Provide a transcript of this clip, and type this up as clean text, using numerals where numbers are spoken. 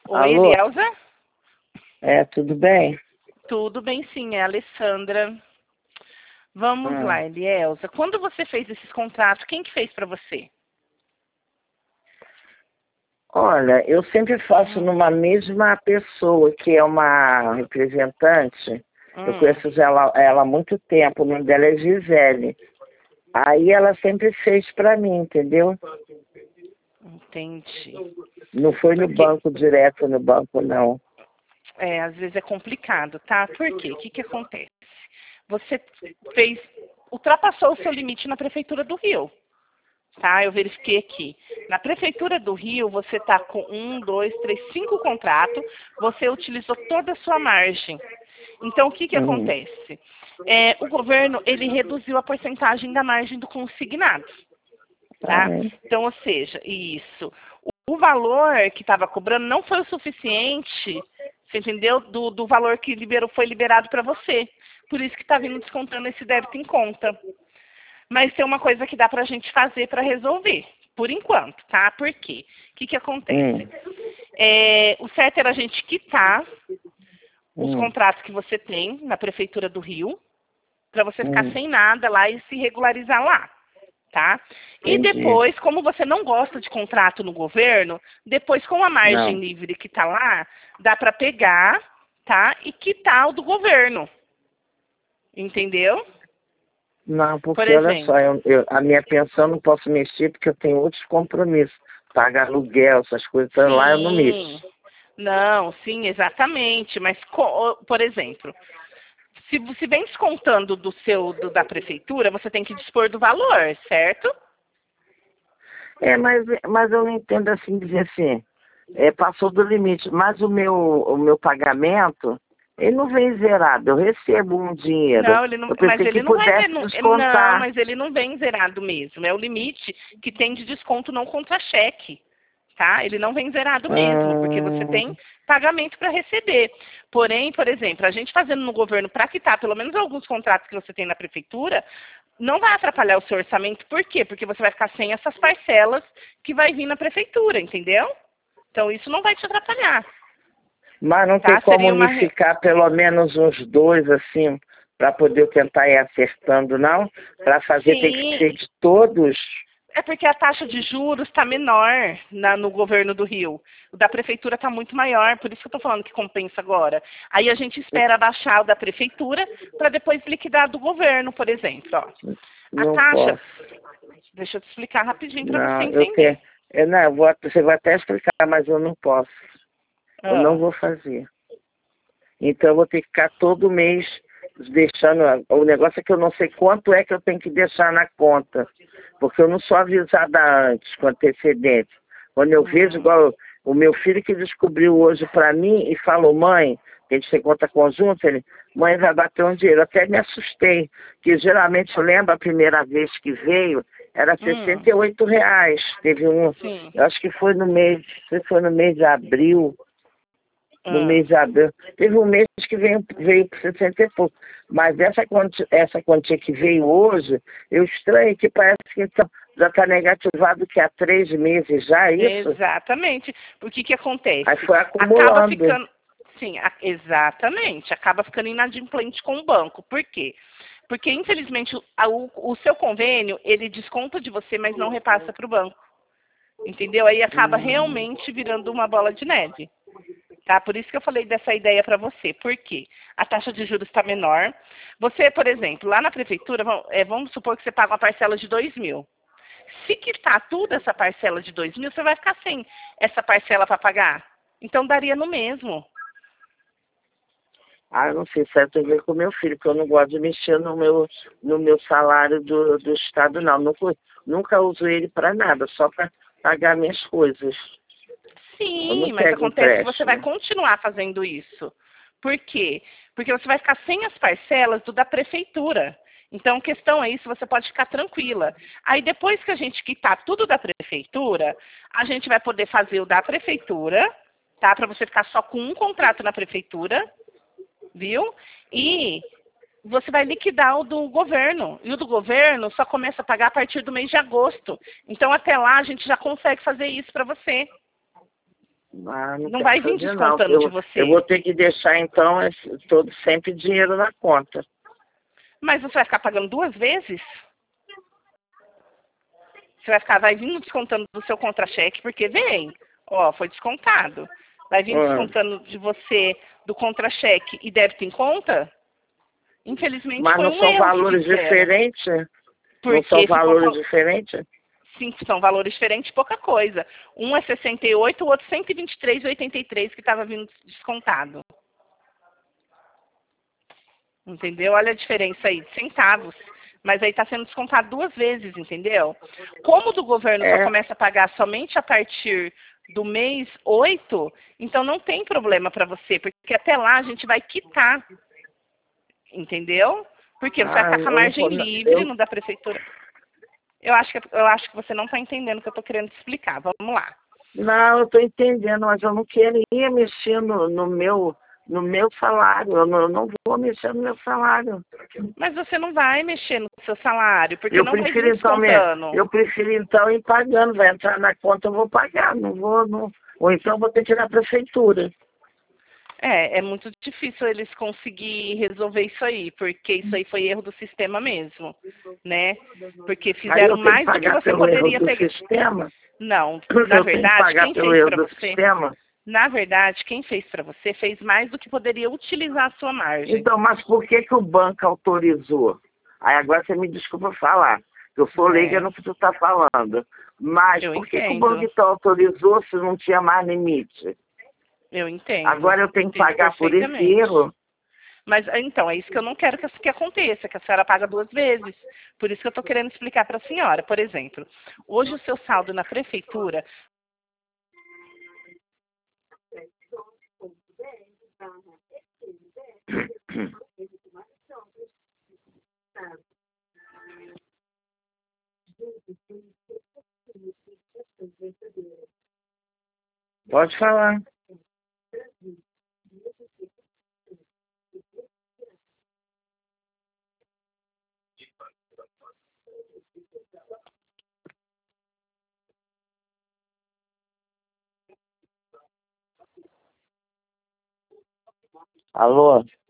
Oi, Alô? Elielza? Tudo bem? Tudo bem, sim, é a Alessandra. Vamos Hum. lá, Elielza. Quando você fez esses contratos, quem que fez para você? Olha, eu sempre faço Hum, numa mesma pessoa, que é uma representante. Eu hum, conheço ela há muito tempo, o nome dela é Gisele. Aí ela sempre fez para mim, entendeu? entendi. Não foi no Porque, banco, direto no banco, não. às vezes é complicado, tá? Por quê? O que que acontece? Você fez, ultrapassou o seu limite na Prefeitura do Rio, tá? Eu verifiquei aqui. Na Prefeitura do Rio, você está com 5 contratos, você utilizou toda a sua margem. Então, o que que Uhum. acontece? O governo, ele reduziu a porcentagem da margem do consignado, Ah, tá? é? Então, ou seja, isso. O valor que estava cobrando não foi o suficiente, você entendeu? Do valor que foi liberado para você. Por isso que está vindo descontando esse débito em conta. Mas tem uma coisa que dá para a gente fazer para resolver, por enquanto, tá? Por quê? O que que acontece? Hum, O certo era a gente quitar os hum, contratos que você tem na Prefeitura do Rio, para você ficar hum. sem nada lá e se regularizar lá, tá? E Entendi. depois, como você não gosta de contrato no governo, depois com a margem Não. livre que tá lá, dá para pegar, tá? E quitar o do governo, entendeu? Não, Por porque olha só, exemplo. a minha pensão não posso mexer porque eu tenho outros compromissos. Pagar aluguel, essas coisas, então lá eu não Sim. mexo. Não, sim, exatamente. Mas, por exemplo, se vem descontando da prefeitura, você tem que dispor do valor, certo? Mas eu não entendo assim, dizer assim, passou do limite, mas o meu pagamento, ele não vem zerado, eu recebo um dinheiro. Não, ele não, Eu mas pensei que ele não vai, pudesse não, descontar. mas ele não vem zerado mesmo. É o limite que tem de desconto não contra cheque, tá? Ele não vem zerado mesmo, porque você tem Hum, pagamento para receber. Porém, por exemplo, a gente fazendo no governo para quitar pelo menos alguns contratos que você tem na prefeitura, não vai atrapalhar o seu orçamento. Por quê? Porque você vai ficar sem essas parcelas que vai vir na prefeitura, entendeu? Então isso não vai te atrapalhar, mas não tem tá? como Seria uma unificar pelo menos uns dois, assim, para poder eu tentar ir acertando, não? Para fazer tem que ser sim. de todos. É porque a taxa de juros está menor no governo do Rio. O da prefeitura está muito maior, por isso que eu estou falando que compensa agora. Aí a gente espera baixar o da prefeitura para depois liquidar do governo, por exemplo. Ó. A Não taxa, posso. deixa eu te explicar rapidinho para você Não, eu entender. quero. Não, você vai até explicar, mas eu não posso. Eu não Ah, vou fazer. Então eu vou ter que ficar todo mês deixando. O negócio é que eu não sei quanto é que eu tenho que deixar na conta. Porque eu não sou avisada antes, com antecedência. Quando eu vejo, hum, igual o meu filho que descobriu hoje para mim e falou, mãe, que a gente tem conta conjunta, ele, mãe, vai bater um dinheiro. Eu até me assustei, que geralmente eu lembro a primeira vez que veio, era hum, R$ 68. Teve um, sim. eu acho que foi no mês de abril, no Ah, mês de abril. Teve um mês que veio por 60 e pouco. Mas essa quantia que veio hoje, eu estranho que parece que então, já está negativado que há 3 meses já, é isso? exatamente. O que que Aí acontece? foi Acaba acumulando. ficando, sim, exatamente, acaba ficando inadimplente com o banco. Por quê? Porque, infelizmente, o seu convênio, ele desconta de você, mas não repassa para o banco. Entendeu? Aí acaba Hum, realmente virando uma bola de neve. Tá? Por isso que eu falei dessa ideia para você. Por quê? A taxa de juros está menor. Você, por exemplo, lá na prefeitura, vamos supor que você paga uma parcela de 2.000. Se quitar tudo essa parcela de 2.000, você vai ficar sem essa parcela para pagar. Então daria no mesmo. eu não sei se tem a ver com meu filho, porque eu não gosto de mexer no meu salário do Estado, não. Nunca uso ele para nada, só para pagar minhas coisas. Eu não Sim, mas pego acontece que você vai empréstimo. continuar fazendo isso. Por quê? Porque você vai ficar sem as parcelas do da prefeitura. Então, a questão é isso, você pode ficar tranquila. Aí, depois que a gente quitar tudo da prefeitura, a gente vai poder fazer o da prefeitura, tá? Para você ficar só com um contrato na prefeitura, viu? E você vai liquidar o do governo. E o do governo só começa a pagar a partir do mês de agosto. Então, até lá, a gente já consegue fazer isso para você. Não Não quero vai vir fazer, não. descontando de você. Eu vou ter que deixar, então, todo sempre dinheiro na conta. Mas você vai ficar pagando 2 vezes? Você vai vindo descontando do seu contra-cheque, porque vem, ó, foi descontado. Vai vir descontando de você do contra-cheque e débito em conta? Infelizmente Mas foi não um são erro que valores fizeram. diferentes? Não Porque são valores diferentes? Sim, são valores diferentes, pouca coisa. Um é 68, o outro 123,83 que estava vindo descontado. Entendeu? Olha a diferença aí, centavos. Mas aí está sendo descontado 2 vezes, entendeu? Como o do governo só começa a pagar somente a partir do mês 8, então não tem problema para você, porque até lá a gente vai quitar. Entendeu? Porque você vai ficar com a margem livre no da prefeitura. Eu acho que você não está entendendo o que eu estou querendo te explicar. Vamos lá. Não, eu estou entendendo, mas eu não queria mexer no meu salário. Eu não vou mexer no meu salário. Mas você não vai mexer no seu salário, porque Eu não vai vir prefiro, então, descontando. eu prefiro, então, ir pagando. Vai entrar na conta, eu vou pagar. Não vou, não. Ou então vou ter que ir na prefeitura. É muito difícil eles conseguir resolver isso aí, porque isso aí foi erro do sistema mesmo, né? Porque fizeram mais do que você poderia pegar. Sistema? Não, Eu na tenho que verdade, pagar quem pelo fez erro para do você, sistema? na verdade, quem fez para você fez mais do que poderia utilizar a sua margem. Então, mas por que o banco autorizou? Aí agora você me desculpa falar, que eu sou leiga no que tu está falando. Mas Eu por que o entendo. banco então autorizou se não tinha mais limite? Eu entendo. Agora eu tenho que pagar por esse erro? Mas, então, é isso que eu não quero que aconteça, que a senhora paga 2 vezes. Por isso que eu estou querendo explicar para a senhora. Por exemplo, hoje o seu saldo na prefeitura... Pode falar. Alô?